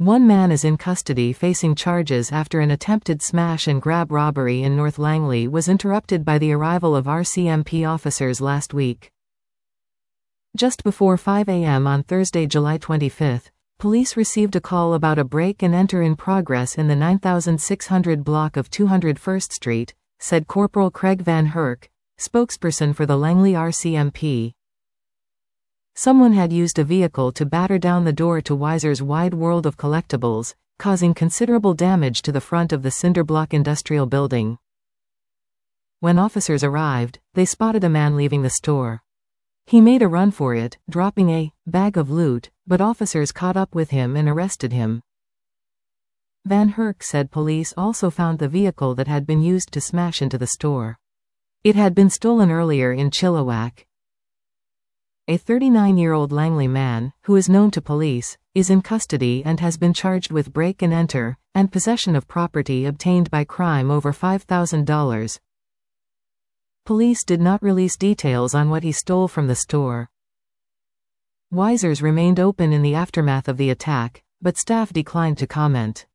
One man is in custody facing charges after an attempted smash and grab robbery in North Langley was interrupted by the arrival of RCMP officers last week. Just before 5 a.m. on Thursday, July 25, police received a call about a break-and-enter in progress in the 9600 block of 201st Street, said Corporal Craig Van Herk, spokesperson for the Langley RCMP. Someone had used a vehicle to batter down the door to Weiser's Wide World of Collectibles, causing considerable damage to the front of the Cinderblock industrial building. When officers arrived, they spotted a man leaving the store. He made a run for it, dropping a bag of loot, but officers caught up with him and arrested him. Van Herk said police also found the vehicle that had been used to smash into the store. It had been stolen earlier in Chilliwack. A 39-year-old Langley man, who is known to police, is in custody and has been charged with break-and-enter, and possession of property obtained by crime over $5,000. Police did not release details on what he stole from the store. Weiser's remained open in the aftermath of the attack, but staff declined to comment.